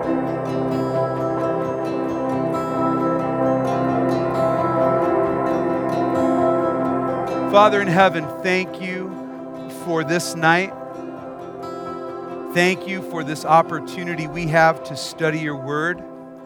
Father in heaven, thank you for this night. Thank you for this opportunity we have to study your word.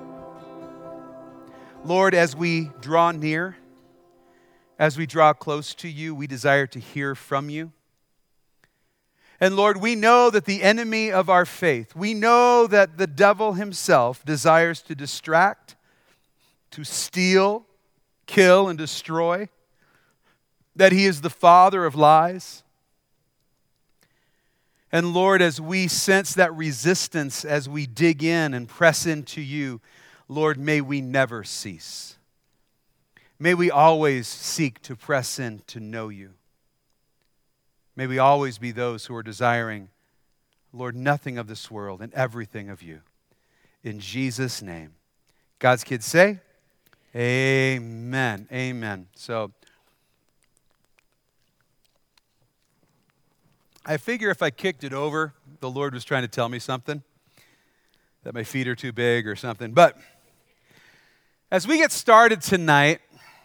Lord, as we draw near, as we draw close to you, we desire to hear from you. And Lord, we know that the enemy of our faith, we know that the devil himself desires to distract, to steal, kill, and destroy, that he is the father of lies. And Lord, as we sense that resistance, as we dig in and press into you, Lord, may we never cease. May we always seek to press in to know you. May we always be those who are desiring, Lord, nothing of this world and everything of you. In Jesus' name. God's kids say, amen. Amen. So, I figure if I kicked it over, the Lord was trying to tell me something, that my feet are too big or something. But as we get started tonight,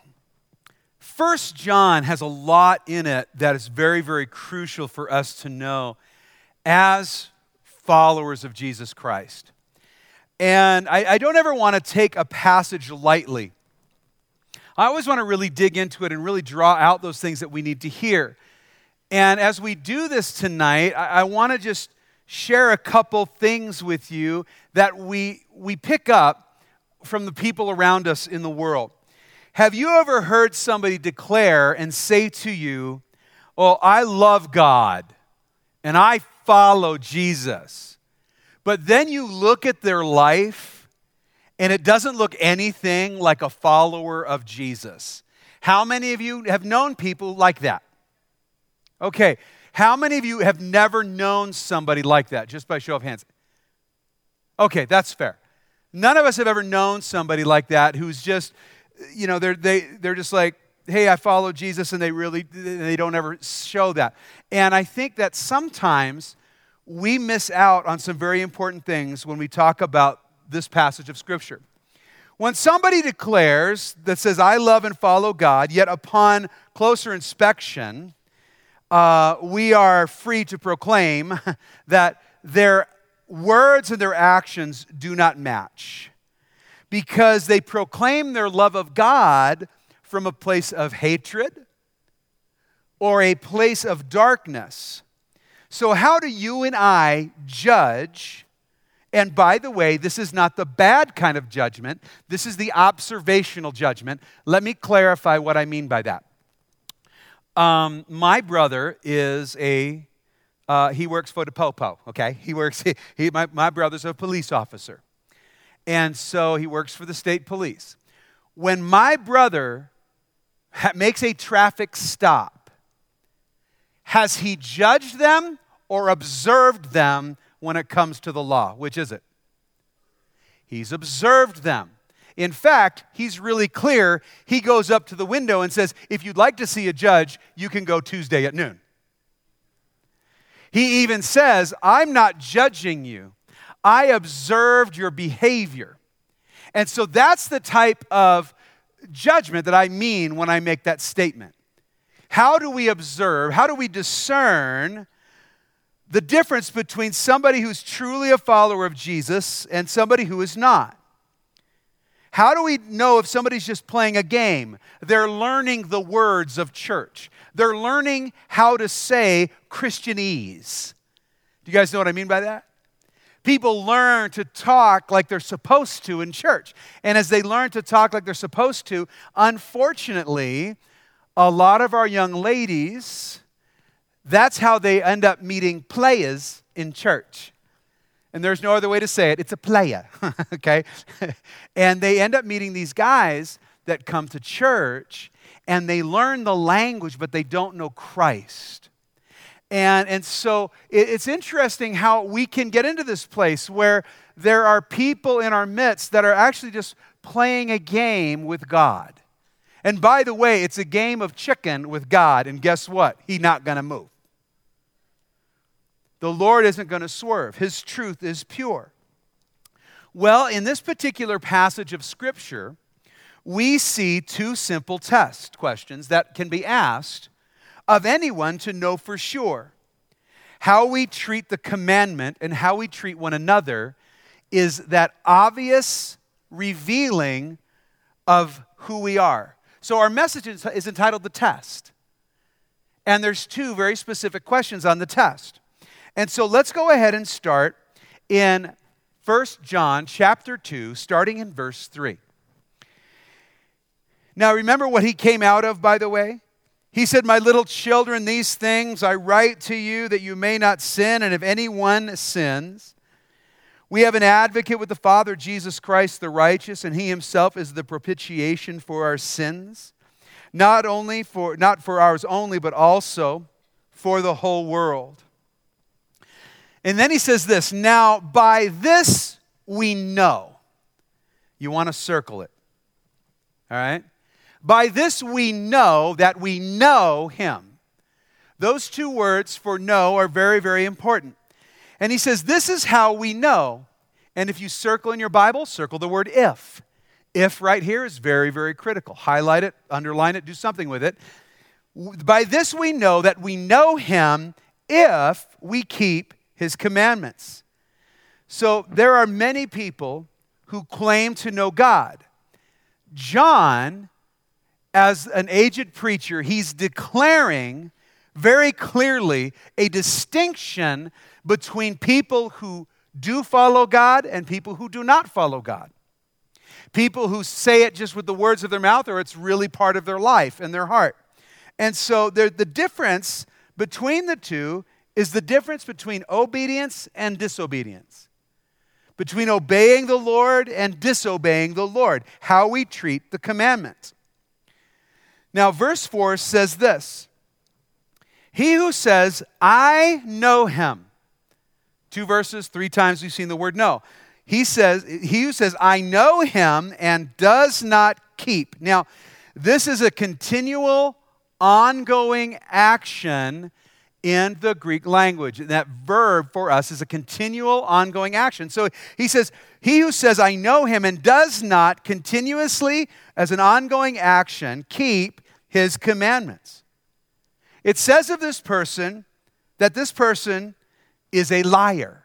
1 John has a lot in it that is very, very crucial for us to know as followers of Jesus Christ. And I don't ever want to take a passage lightly. I always want to really dig into it and really draw out those things that we need to hear. And as we do this tonight, I want to just share a couple things with you that we pick up from the people around us in the world. Have you ever heard somebody declare and say to you, "Oh, I love God and I follow Jesus," but then you look at their life and it doesn't look anything like a follower of Jesus? How many of you have known people like that? Okay, how many of you have never known somebody like that, just by show of hands? Okay, that's fair. None of us have ever known somebody like that who's just, they're just like, hey, I follow Jesus, and they don't ever show that. And I think that sometimes we miss out on some very important things when we talk about this passage of Scripture. When somebody declares that says, I love and follow God, yet upon closer inspection, we are free to proclaim that their words and their actions do not match, because they proclaim their love of God from a place of hatred or a place of darkness. So how do you and I judge? And by the way, this is not the bad kind of judgment. This is the observational judgment. Let me clarify what I mean by that. My brother is he works for the Popo, okay? My brother's a police officer. And so he works for the state police. When my brother makes a traffic stop, has he judged them or observed them when it comes to the law? Which is it? He's observed them. In fact, he's really clear. He goes up to the window and says, if you'd like to see a judge, you can go Tuesday at noon. He even says, I'm not judging you. I observed your behavior. And so that's the type of judgment that I mean when I make that statement. How do we observe? How do we discern the difference between somebody who's truly a follower of Jesus and somebody who is not? How do we know if somebody's just playing a game? They're learning the words of church. They're learning how to say Christianese. Do you guys know what I mean by that? People learn to talk like they're supposed to in church. And as they learn to talk like they're supposed to, unfortunately, a lot of our young ladies, that's how they end up meeting players in church. And there's no other way to say it. It's a player, okay? And they end up meeting these guys that come to church, and they learn the language, but they don't know Christ. And so it's interesting how we can get into this place where there are people in our midst that are actually just playing a game with God. And by the way, it's a game of chicken with God, and guess what? He's not going to move. The Lord isn't going to swerve. His truth is pure. Well, in this particular passage of Scripture, we see two simple test questions that can be asked of anyone to know for sure. How we treat the commandment and how we treat one another is that obvious revealing of who we are. So our message is entitled The Test. And there's two very specific questions on the test. And so let's go ahead and start in 1 John chapter 2, starting in verse 3. Now remember what he came out of, by the way? He said, "My little children, these things I write to you that you may not sin, and if anyone sins, we have an advocate with the Father, Jesus Christ the righteous, and he himself is the propitiation for our sins, not for ours only, but also for the whole world." And then he says this, "Now by this we know." You want to circle it. All right? By this we know that we know him. Those two words for know are very, very important. And he says, this is how we know. And if you circle in your Bible, circle the word if. If right here is very, very critical. Highlight it, underline it, do something with it. By this we know that we know him if we keep his commandments. So there are many people who claim to know God. John, as an aged preacher, he's declaring very clearly a distinction between people who do follow God and people who do not follow God. People who say it just with the words of their mouth, or it's really part of their life and their heart. And so the difference between the two is the difference between obedience and disobedience. Between obeying the Lord and disobeying the Lord. How we treat the commandments. Now, verse 4 says this. He who says, I know him. 2 verses, 3 times we've seen the word know. He who says, I know him and does not keep. Now, this is a continual, ongoing action in the Greek language. And that verb for us is a continual, ongoing action. So he says, he who says, I know him and does not continuously, as an ongoing action, keep his commandments. It says of this person that this person is a liar.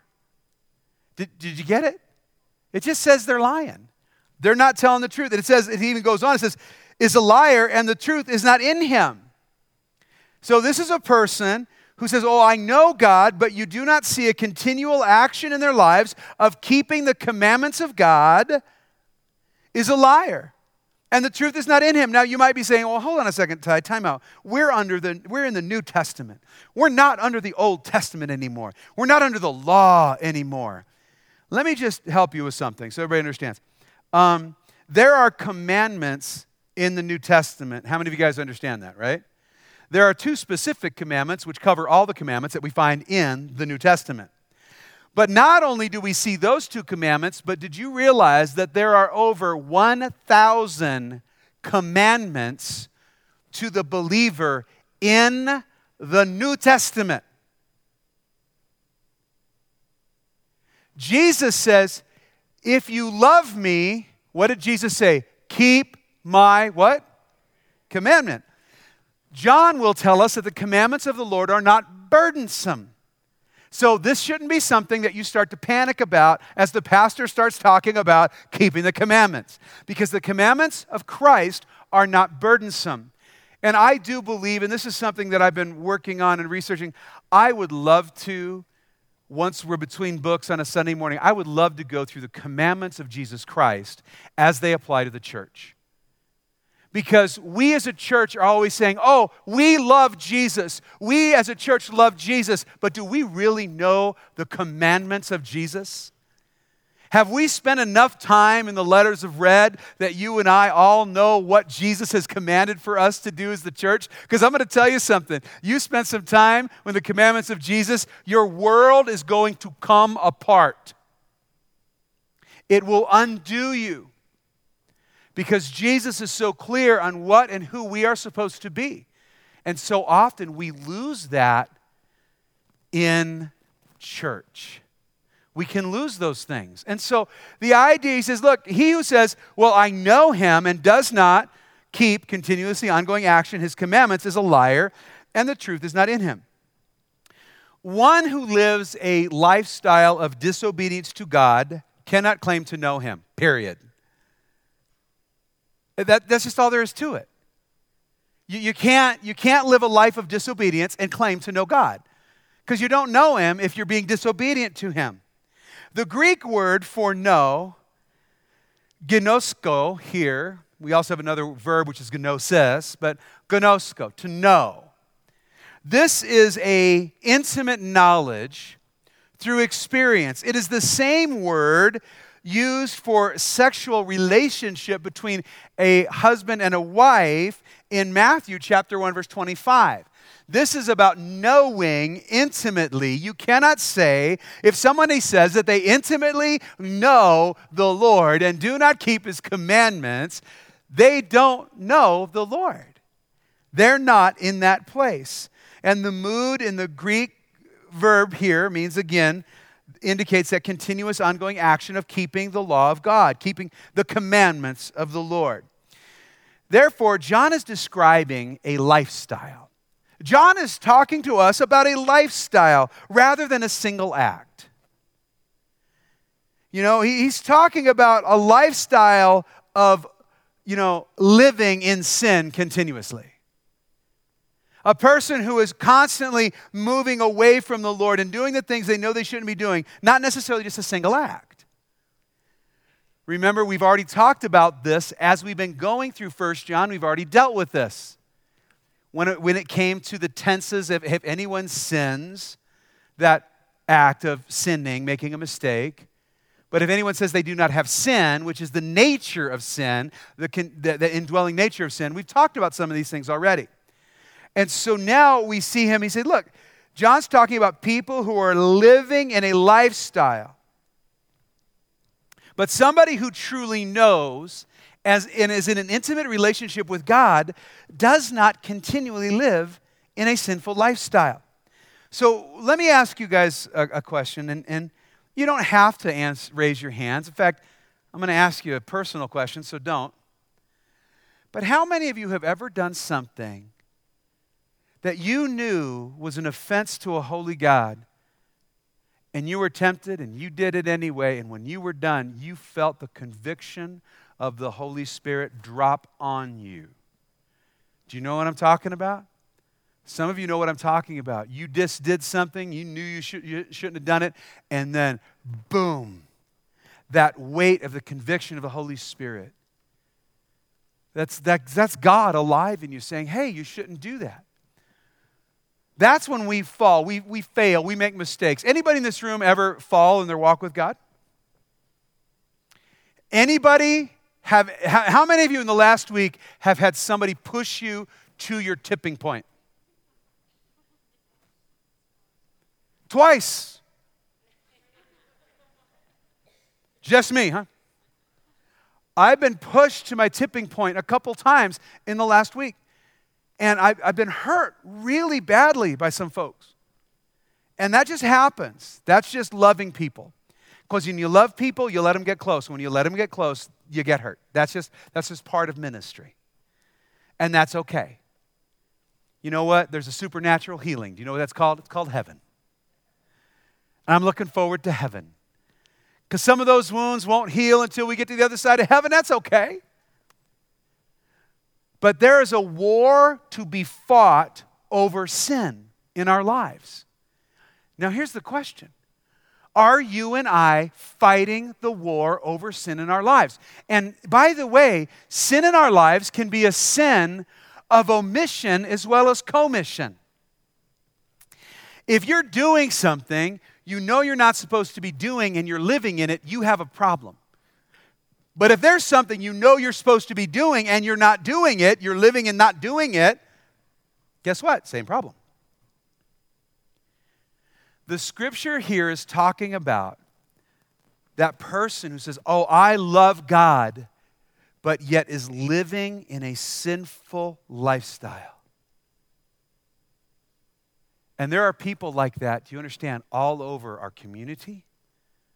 Did you get it? It just says they're lying. They're not telling the truth. And it even goes on, it says, is a liar and the truth is not in him. So this is a person who says, oh, I know God, but you do not see a continual action in their lives of keeping the commandments of God, is a liar. And the truth is not in him. Now you might be saying, well, hold on a second, Ty, time out. We're in the New Testament. We're not under the Old Testament anymore. We're not under the law anymore. Let me just help you with something so everybody understands. There are commandments in the New Testament. How many of you guys understand that, right? There are 2 specific commandments which cover all the commandments that we find in the New Testament. But not only do we see those 2 commandments, but did you realize that there are over 1,000 commandments to the believer in the New Testament? Jesus says, if you love me, what did Jesus say? Keep my what? Commandment. John will tell us that the commandments of the Lord are not burdensome. So this shouldn't be something that you start to panic about as the pastor starts talking about keeping the commandments. Because the commandments of Christ are not burdensome. And I do believe, and this is something that I've been working on and researching, I would love to, once we're between books on a Sunday morning, I would love to go through the commandments of Jesus Christ as they apply to the church. Because we as a church are always saying, oh, we love Jesus. We as a church love Jesus. But do we really know the commandments of Jesus? Have we spent enough time in the letters of red that you and I all know what Jesus has commanded for us to do as the church? Because I'm going to tell you something. You spend some time with the commandments of Jesus, your world is going to come apart. It will undo you. Because Jesus is so clear on what and who we are supposed to be. And so often we lose that in church. we can lose those things. And so the idea, he says, look, he who says, well, I know him and does not keep continuously ongoing action, his commandments, is a liar, and the truth is not in him. One who lives a lifestyle of disobedience to God cannot claim to know him, period. That's just all there is to it. You can't live a life of disobedience and claim to know God, because you don't know him if you're being disobedient to him. The Greek word for know, gnosko here, we also have another verb which is gnosis, but gnosko, to know. This is a intimate knowledge through experience. It is the same word used for sexual relationship between a husband and a wife in Matthew chapter 1, verse 25. This is about knowing intimately. You cannot say, if somebody says that they intimately know the Lord and do not keep his commandments, they don't know the Lord. They're not in that place. And the mood in the Greek verb here means, again, indicates that continuous ongoing action of keeping the law of God, keeping the commandments of the Lord. Therefore, John is describing a lifestyle. John is talking to us about a lifestyle rather than a single act. You know, he's talking about a lifestyle of, living in sin continuously. A person who is constantly moving away from the Lord and doing the things they know they shouldn't be doing, not necessarily just a single act. Remember, we've already talked about this as we've been going through 1 John. We've already dealt with this. When it came to the tenses of if anyone sins, that act of sinning, making a mistake. But if anyone says they do not have sin, which is the nature of sin, the indwelling nature of sin, we've talked about some of these things already. And so now we see him, he said, look, John's talking about people who are living in a lifestyle. But somebody who truly knows and is in an intimate relationship with God does not continually live in a sinful lifestyle. So let me ask you guys a question, and you don't have to raise your hands. In fact, I'm going to ask you a personal question, so don't. But how many of you have ever done something that you knew was an offense to a holy God, and you were tempted and you did it anyway, and when you were done, you felt the conviction of the Holy Spirit drop on you? Do you know what I'm talking about? Some of you know what I'm talking about. You just did something, you knew you shouldn't have done it, and then boom, that weight of the conviction of the Holy Spirit. That's God alive in you saying, hey, you shouldn't do that. That's when we fall, we fail, we make mistakes. Anybody in this room ever fall in their walk with God? Anybody how many of you in the last week have had somebody push you to your tipping point? Twice. Just me, huh? I've been pushed to my tipping point a couple times in the last week. And I've been hurt really badly by some folks. And that just happens. That's just loving people. Because when you love people, you let them get close. When you let them get close, you get hurt. That's just part of ministry. And that's okay. You know what? There's a supernatural healing. Do you know what that's called? It's called heaven. And I'm looking forward to heaven. Because some of those wounds won't heal until we get to the other side of heaven. That's okay. But there is a war to be fought over sin in our lives. Now here's the question. Are you and I fighting the war over sin in our lives? And by the way, sin in our lives can be a sin of omission as well as commission. If you're doing something you know you're not supposed to be doing and you're living in it, you have a problem. But if there's something you know you're supposed to be doing and you're not doing it, you're living and not doing it, guess what? Same problem. The scripture here is talking about that person who says, oh, I love God, but yet is living in a sinful lifestyle. And there are people like that, do you understand, all over our community,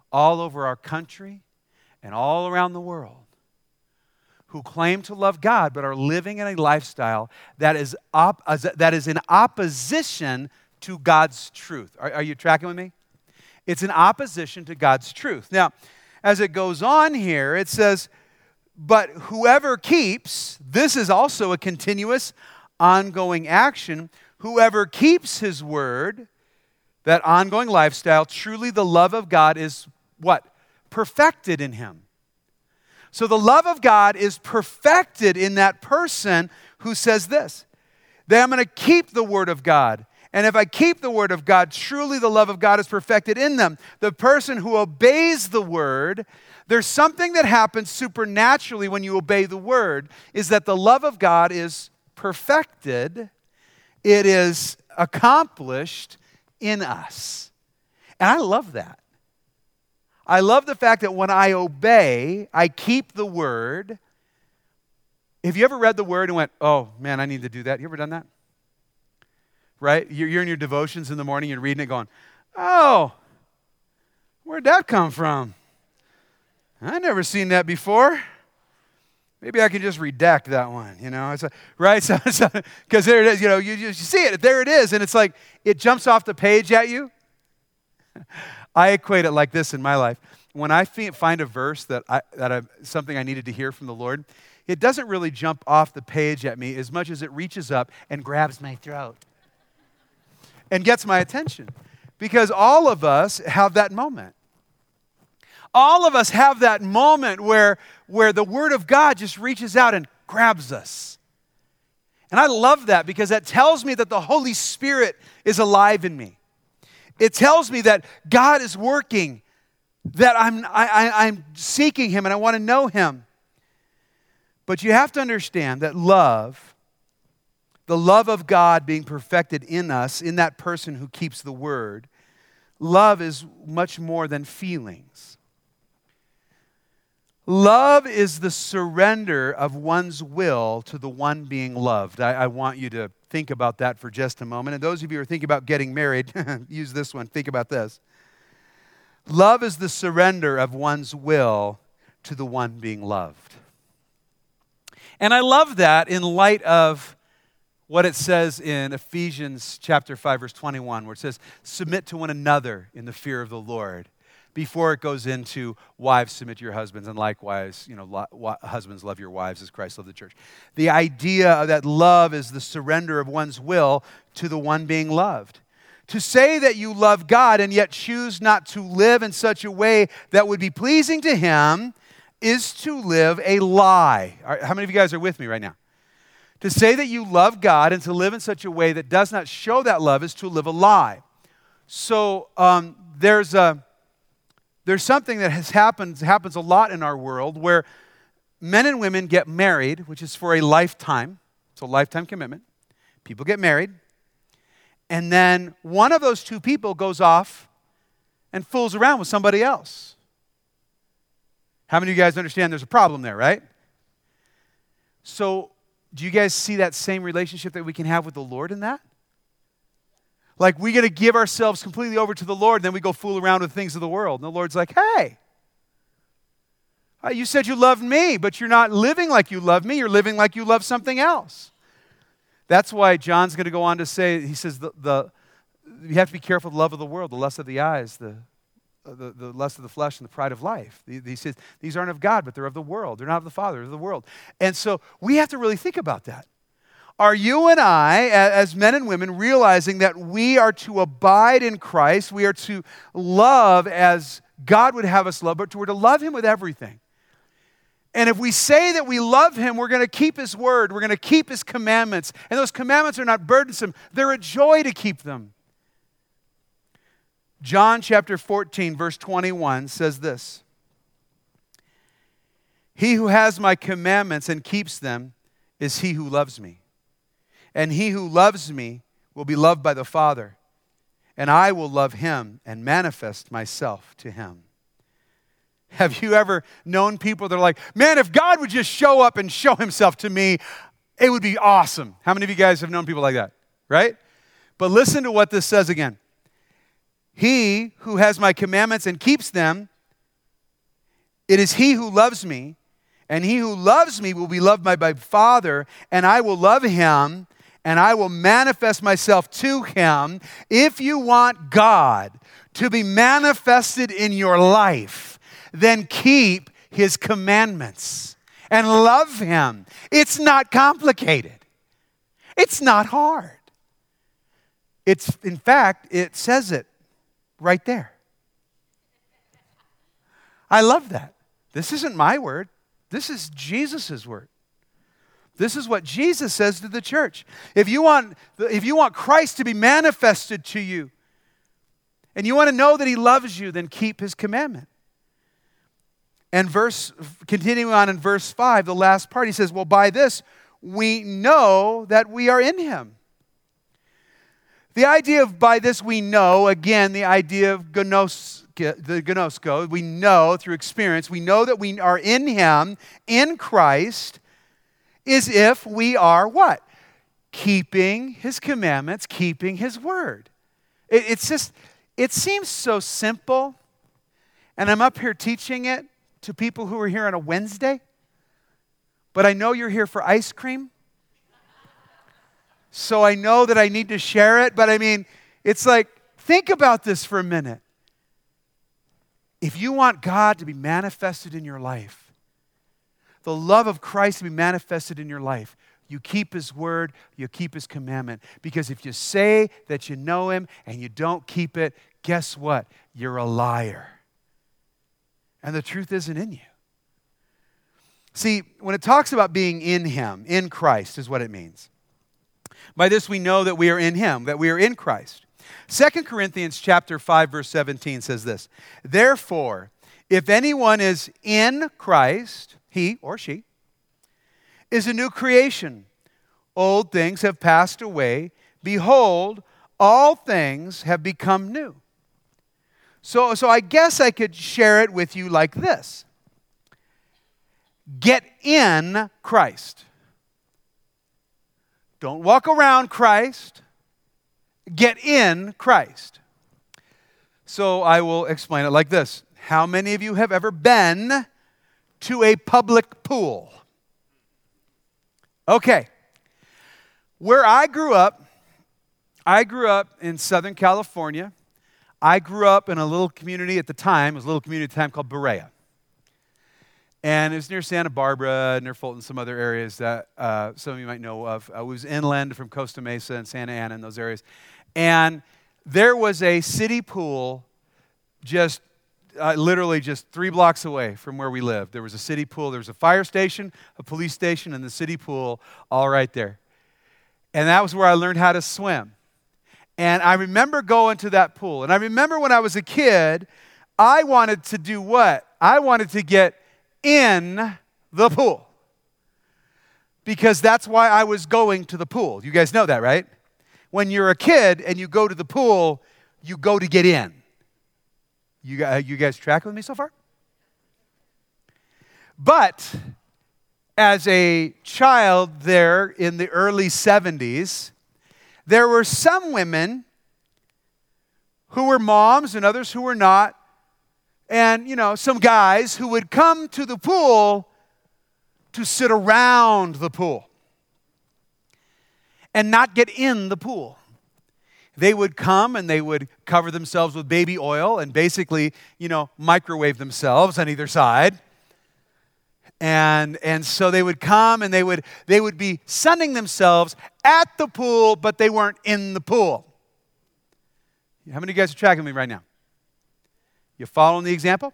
all over our country and all around the world who claim to love God but are living in a lifestyle that is in opposition to God's truth. Are you tracking with me? It's in opposition to God's truth. Now, as it goes on here, it says, but whoever keeps, this is also a continuous, ongoing action, whoever keeps his word, that ongoing lifestyle, truly the love of God is what? Perfected in him. So the love of God is perfected in that person who says this, that I'm going to keep the word of God. And if I keep the word of God, truly the love of God is perfected in them. The person who obeys the word, there's something that happens supernaturally when you obey the word, is that the love of God is perfected. It is accomplished in us. And I love that. I love the fact that when I obey, I keep the word. Have you ever read the word and went, oh man, I need to do that? You ever done that? Right? You're in your devotions in the morning, you're reading it going, oh, where'd that come from? I've never seen that before. Maybe I can just redact that one, It's right? Because there it is, you see it, there it is, and it's like, it jumps off the page at you. I equate it like this in my life. When I find a verse something I needed to hear from the Lord, it doesn't really jump off the page at me as much as it reaches up and grabs my throat and gets my attention. Because all of us have that moment. All of us have that moment where the Word of God just reaches out and grabs us. And I love that because that tells me that the Holy Spirit is alive in me. It tells me that God is working, that I'm seeking Him and I want to know Him. But you have to understand that love, the love of God being perfected in us, in that person who keeps the Word, love is much more than feelings. Love is the surrender of one's will to the one being loved. I want you to think about that for just a moment. And those of you who are thinking about getting married, use this one. Think about this. Love is the surrender of one's will to the one being loved. And I love that in light of what it says in Ephesians chapter 5, verse 21, where it says, submit to one another in the fear of the Lord. Before it goes into wives, submit to your husbands, and likewise, husbands, love your wives as Christ loved the church. The idea that love is the surrender of one's will to the one being loved. To say that you love God and yet choose not to live in such a way that would be pleasing to Him is to live a lie. How many of you guys are with me right now? To say that you love God and to live in such a way that does not show that love is to live a lie. So there's something that happens a lot in our world where men and women get married, which is for a lifetime. It's a lifetime commitment. People get married. And then one of those two people goes off and fools around with somebody else. How many of you guys understand there's a problem there, right? So do you guys see that same relationship that we can have with the Lord in that? Like we got to give ourselves completely over to the Lord, and then we go fool around with things of the world. And the Lord's like, hey, you said you loved me, but you're not living like you love me. You're living like you love something else. That's why John's going to go on to say, he says, you have to be careful of the love of the world, the lust of the eyes, the lust of the flesh, and the pride of life. He says, these aren't of God, but they're of the world. They're not of the Father, they're of the world. And so we have to really think about that. Are you and I, as men and women, realizing that we are to abide in Christ, we are to love as God would have us love, but we're to love Him with everything. And if we say that we love Him, we're going to keep His word, we're going to keep His commandments, and those commandments are not burdensome, they're a joy to keep them. John chapter 14, verse 21 says this, he who has my commandments and keeps them is he who loves me. And he who loves me will be loved by the Father, and I will love him and manifest myself to him. Have you ever known people that are like, man, if God would just show up and show Himself to me, it would be awesome. How many of you guys have known people like that, right? But listen to what this says again. He who has my commandments and keeps them It is he who loves me, and he who loves me will be loved by my Father, and I will love him, and I will manifest myself to him. If you want God to be manifested in your life, then keep his commandments and love him. It's not complicated. It's not hard. In fact, it says it right there. I love that. This isn't my word. This is Jesus' word. This is what Jesus says to the church. If you want Christ to be manifested to you, and you want to know that he loves you, then keep his commandment. And continuing on in verse 5, the last part, he says, well, by this we know that we are in him. The idea of by this we know, again, the idea of gnosko, we know through experience, we know that we are in him, in Christ, is if we are what? Keeping his commandments, keeping his word. It seems so simple, and I'm up here teaching it to people who are here on a Wednesday, but I know you're here for ice cream, so I know that I need to share it, but I mean, it's like, think about this for a minute. If you want God to be manifested in your life, the love of Christ to be manifested in your life, you keep his word, you keep his commandment. Because if you say that you know him and you don't keep it, guess what? You're a liar. And the truth isn't in you. See, when it talks about being in him, in Christ is what it means. By this we know that we are in him, that we are in Christ. 2 Corinthians chapter 5, verse 17 says this, therefore, if anyone is in Christ, he or she is a new creation. Old things have passed away. Behold, all things have become new. So I guess I could share it with you like this. Get in Christ. Don't walk around Christ. Get in Christ. So I will explain it like this. How many of you have ever been to a public pool? Okay. Where I grew up in Southern California. I grew up in a little community at the time. It was a little community at the time called Berea. And it was near Santa Barbara, near Fulton, some other areas that some of you might know of. It was inland from Costa Mesa and Santa Ana and those areas. And there was a city pool just literally just 3 blocks away from where we lived. There was a city pool. There was a fire station, a police station, and the city pool all right there. And that was where I learned how to swim. And I remember going to that pool. And I remember when I was a kid, I wanted to do what? I wanted to get in the pool. Because that's why I was going to the pool. You guys know that, right? When you're a kid and you go to the pool, you go to get in. You guys tracking with me so far? But as a child there in the early 70s, there were some women who were moms and others who were not. And, some guys who would come to the pool to sit around the pool and not get in the pool. They would come and they would cover themselves with baby oil and basically, microwave themselves on either side. And so they would come and they would be sunning themselves at the pool, but they weren't in the pool. How many of you guys are tracking me right now? You following the example?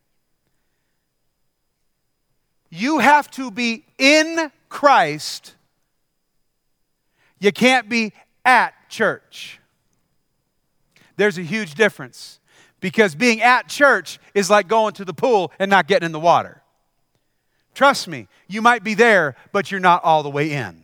You have to be in Christ. You can't be at church. There's a huge difference. Because being at church is like going to the pool and not getting in the water. Trust me, you might be there, but you're not all the way in.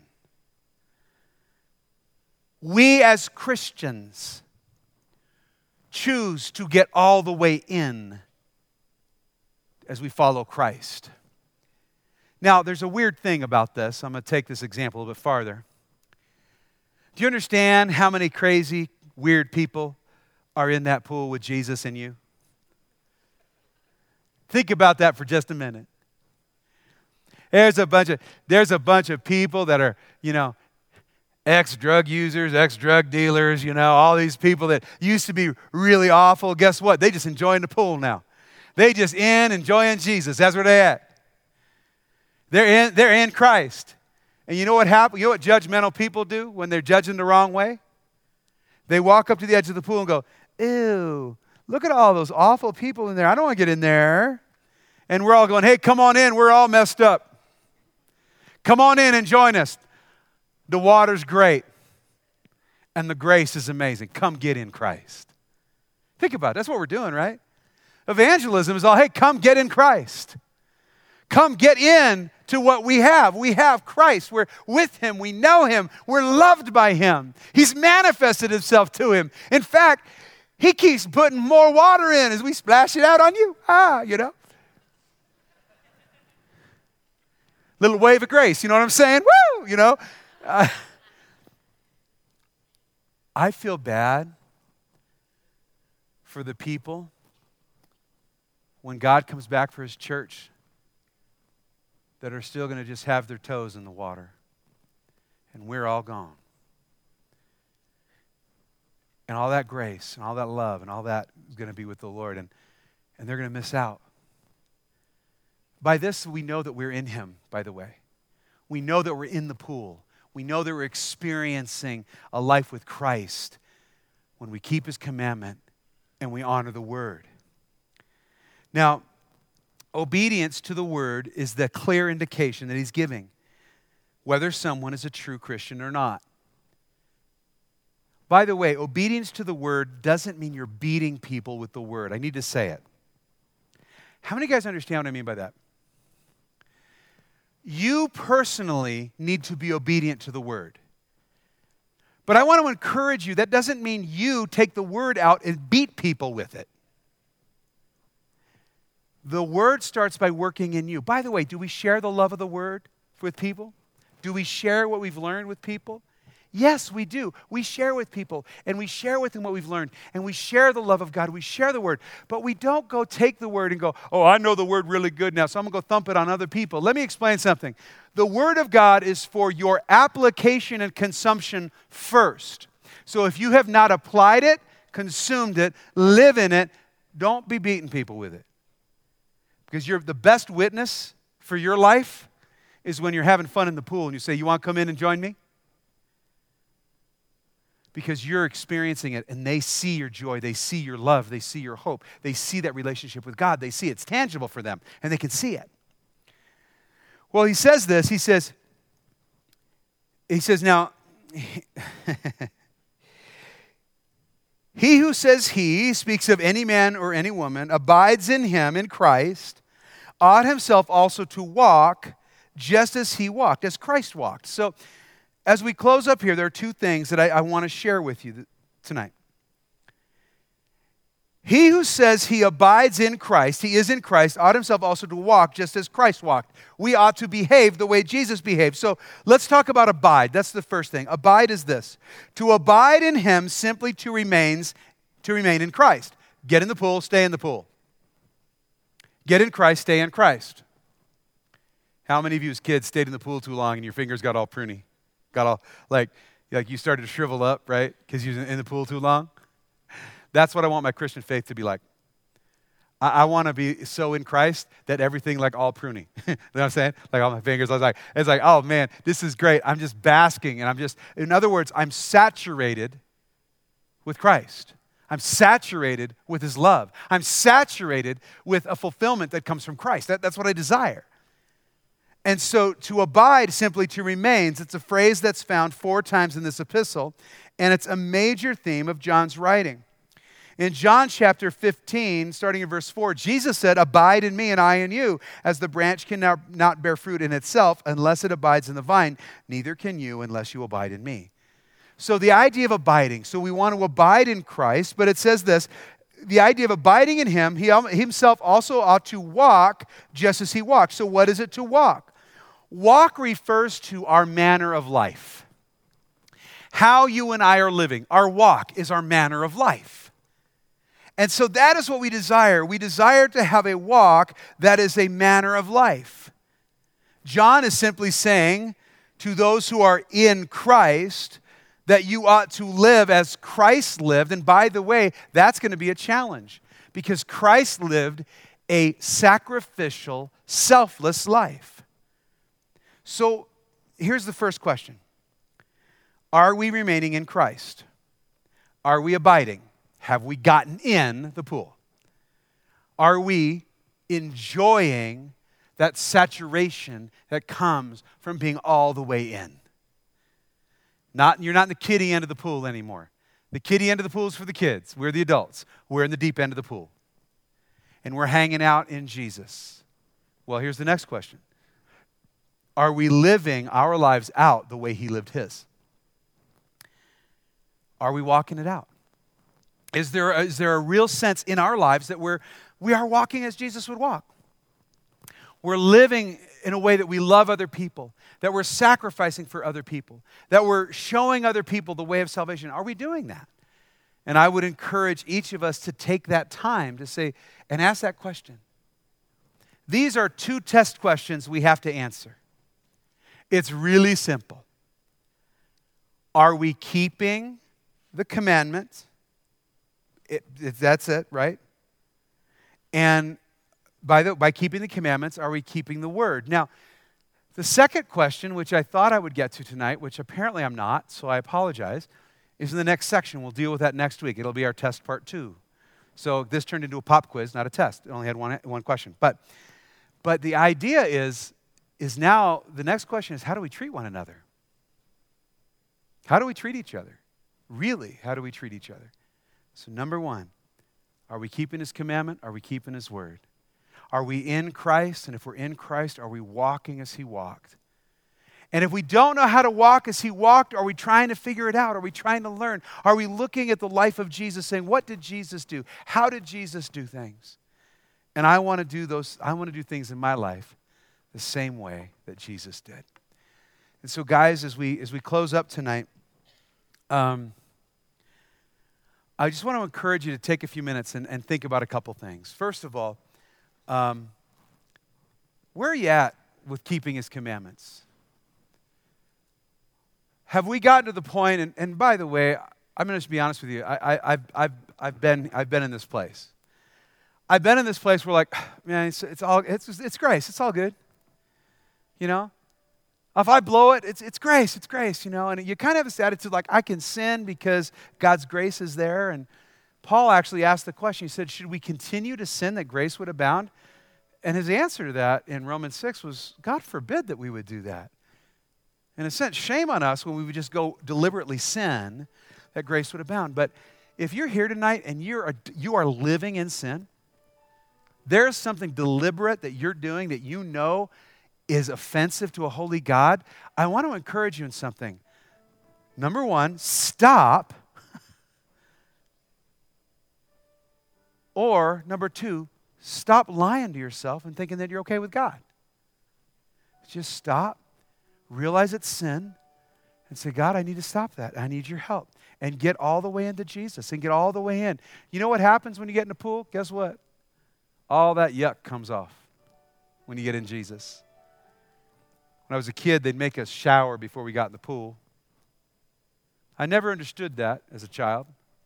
We as Christians choose to get all the way in as we follow Christ. Now, there's a weird thing about this. I'm going to take this example a little bit farther. Do you understand how many crazy, weird people are in that pool with Jesus and you? Think about that for just a minute. There's a bunch of people that are, ex-drug users, ex-drug dealers, all these people that used to be really awful. Guess what? They just enjoying the pool now. They just enjoying Jesus. That's where they at. They're in Christ. And you know what happens? You know what judgmental people do when they're judging the wrong way? They walk up to the edge of the pool and go, ew, look at all those awful people in there. I don't want to get in there. And we're all going, hey, come on in. We're all messed up. Come on in and join us. The water's great. And the grace is amazing. Come get in Christ. Think about it. That's what we're doing, right? Evangelism is all, hey, come get in Christ. Come get in to what we have. We have Christ. We're with Him. We know Him. We're loved by Him. He's manifested Himself to Him. In fact, He keeps putting more water in as we splash it out on you. Little wave of grace. You know what I'm saying? Woo! I feel bad for the people when God comes back for His church that are still going to just have their toes in the water. And we're all gone. And all that grace and all that love and all that is going to be with the Lord. And they're going to miss out. By this, we know that we're in Him, by the way. We know that we're in the pool. We know that we're experiencing a life with Christ when we keep His commandment and we honor the Word. Now, obedience to the Word is the clear indication that He's giving whether someone is a true Christian or not. By the way, obedience to the Word doesn't mean you're beating people with the Word. I need to say it. How many guys understand what I mean by that? You personally need to be obedient to the Word. But I want to encourage you, that doesn't mean you take the Word out and beat people with it. The Word starts by working in you. By the way, do we share the love of the Word with people? Do we share what we've learned with people? Yes, we do. We share with people, and we share with them what we've learned, and we share the love of God. We share the Word, but we don't go take the Word and go, oh, I know the Word really good now, so I'm going to go thump it on other people. Let me explain something. The Word of God is for your application and consumption first. So if you have not applied it, consumed it, live in it, don't be beating people with it. Because you're the best witness for your life is when you're having fun in the pool and you say, you want to come in and join me? Because you're experiencing it and they see your joy, they see your love, they see your hope, they see that relationship with God, they see it's tangible for them and they can see it. Well, he says this, he says now, he who says he speaks of any man or any woman, abides in him, in Christ, ought himself also to walk just as he walked, as Christ walked. So, as we close up here, there are two things that I want to share with you tonight. He who says he abides in Christ, he is in Christ, ought himself also to walk just as Christ walked. We ought to behave the way Jesus behaved. So let's talk about abide. That's the first thing. Abide is this. To abide in Him simply to remain in Christ. Get in the pool, stay in the pool. Get in Christ, stay in Christ. How many of you as kids stayed in the pool too long and your fingers got all pruny? Got all, like you started to shrivel up, right? Because you were in the pool too long. That's what I want my Christian faith to be like. I want to be so in Christ that everything like all pruny. You know what I'm saying? Like all my fingers. It's like, oh man, this is great. I'm just basking and in other words, I'm saturated with Christ. I'm saturated with His love. I'm saturated with a fulfillment that comes from Christ. That's what I desire. And so to abide simply to remains, it's a phrase that's found 4 times in this epistle, and it's a major theme of John's writing. In John chapter 15, starting in verse 4, Jesus said, abide in me and I in you, as the branch cannot bear fruit in itself unless it abides in the vine, neither can you unless you abide in me. So the idea of abiding, so we want to abide in Christ, but it says this, the idea of abiding in Him, He Himself also ought to walk just as He walked. So what is it to walk? Walk refers to our manner of life. How you and I are living. Our walk is our manner of life. And so that is what we desire. We desire to have a walk that is a manner of life. John is simply saying to those who are in Christ that you ought to live as Christ lived. And by the way, that's going to be a challenge because Christ lived a sacrificial, selfless life. So here's the first question. Are we remaining in Christ? Are we abiding? Have we gotten in the pool? Are we enjoying that saturation that comes from being all the way in? You're not in the kiddie end of the pool anymore. The kiddie end of the pool is for the kids. We're the adults. We're in the deep end of the pool. And we're hanging out in Jesus. Well, here's the next question. Are we living our lives out the way he lived his? Are we walking it out? Is there a real sense in our lives that we are walking as Jesus would walk? We're living in a way that we love other people, that we're sacrificing for other people, that we're showing other people the way of salvation. Are we doing that? And I would encourage each of us to take that time to say and ask that question. These are two test questions we have to answer. It's really simple. Are we keeping the commandment? That's it, right? And by keeping the commandments, are we keeping the word? Now, the second question, which I thought I would get to tonight, which apparently I'm not, so I apologize, is in the next section. We'll deal with that next week. It'll be our test part 2. So this turned into a pop quiz, not a test. It only had one question. But the idea is now the next question is, how do we treat one another? How do we treat each other? Really, how do we treat each other? So number 1, are we keeping his commandment? Are we keeping his word? Are we in Christ? And if we're in Christ, are we walking as he walked? And if we don't know how to walk as he walked, are we trying to figure it out? Are we trying to learn? Are we looking at the life of Jesus saying, what did Jesus do? How did Jesus do things? And I want to do things in my life the same way that Jesus did. And so guys, as we close up tonight, I just want to encourage you to take a few minutes and think about a couple things. First of all, where are you at with keeping his commandments? Have we gotten to the point, and by the way, I'm going to just be honest with you, I've been in this place. I've been in this place where like, man, it's grace, it's all good. You know? If I blow it, it's grace, you know. And you kind of have this attitude like, I can sin because God's grace is there. And Paul actually asked the question, he said, should we continue to sin that grace would abound? And his answer to that in Romans 6 was, God forbid that we would do that. In a sense, shame on us when we would just go deliberately sin that grace would abound. But if you're here tonight and you are living in sin, there's something deliberate that you're doing that you know is offensive to a holy God. I want to encourage you in something. Number 1, stop. Or number 2, stop lying to yourself and thinking that you're okay with God. Just stop, realize it's sin, and say, God, I need to stop that. I need your help. And get all the way into Jesus and get all the way in. You know what happens when you get in the pool? Guess what? All that yuck comes off when you get in Jesus. When I was a kid, they'd make us shower before we got in the pool. I never understood that as a child.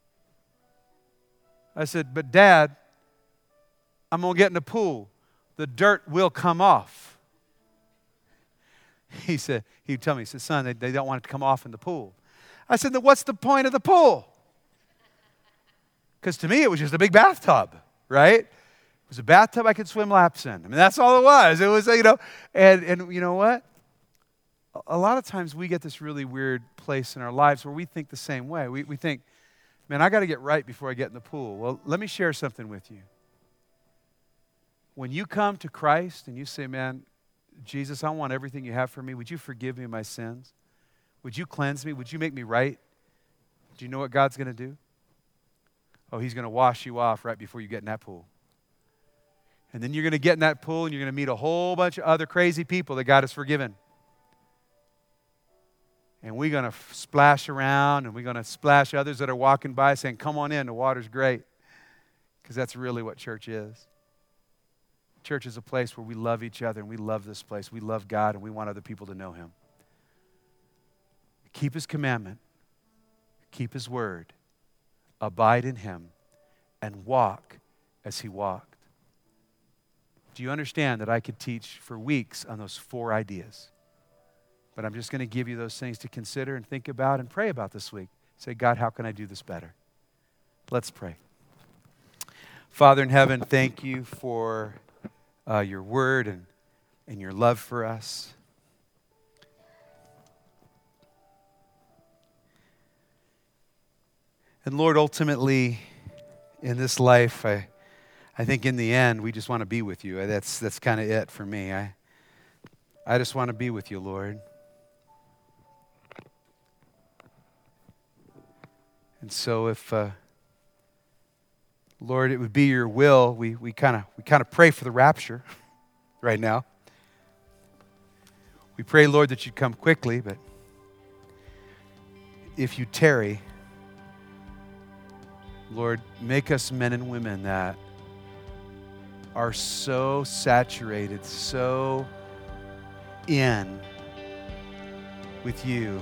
I said, but Dad, I'm going to get in the pool. The dirt will come off. He'd tell me, he said, son, they don't want it to come off in the pool. I said, then what's the point of the pool? Because to me, it was just a big bathtub, right? It was a bathtub I could swim laps in. I mean, that's all it was. It was, and you know what? A lot of times we get this really weird place in our lives where we think the same way. We think, man, I got to get right before I get in the pool. Well, let me share something with you. When you come to Christ and you say, man, Jesus, I want everything you have for me. Would you forgive me my sins? Would you cleanse me? Would you make me right? Do you know what God's going to do? Oh, he's going to wash you off right before you get in that pool. And then you're going to get in that pool and you're going to meet a whole bunch of other crazy people that God has forgiven. And we're going to splash around and we're going to splash others that are walking by saying, come on in, the water's great. because that's really what church is. Church is a place where we love each other, and we love this place. We love God, and we want other people to know him. Keep his commandment. Keep his word. Abide in him, and walk as he walked. Do you understand that I could teach for weeks on those 4 ideas? But I'm just going to give you those things to consider and think about and pray about this week. Say, God, how can I do this better? Let's pray. Father in heaven, thank you for your word and your love for us. And Lord, ultimately, in this life, I think in the end, we just want to be with you. That's kind of it for me. I just want to be with you, Lord. And so if, Lord, it would be your will, we kind of pray for the rapture right now. We pray, Lord, that you'd come quickly, but if you tarry, Lord, make us men and women that are so saturated, so in with you,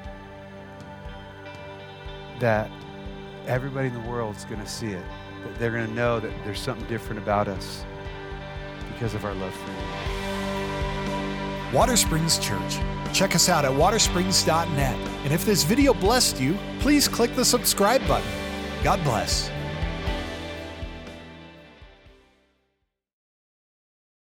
that everybody in the world is going to see it. That they're going to know that there's something different about us because of our love for you. Water Springs Church. Check us out at watersprings.net. And if this video blessed you, please click the subscribe button. God bless.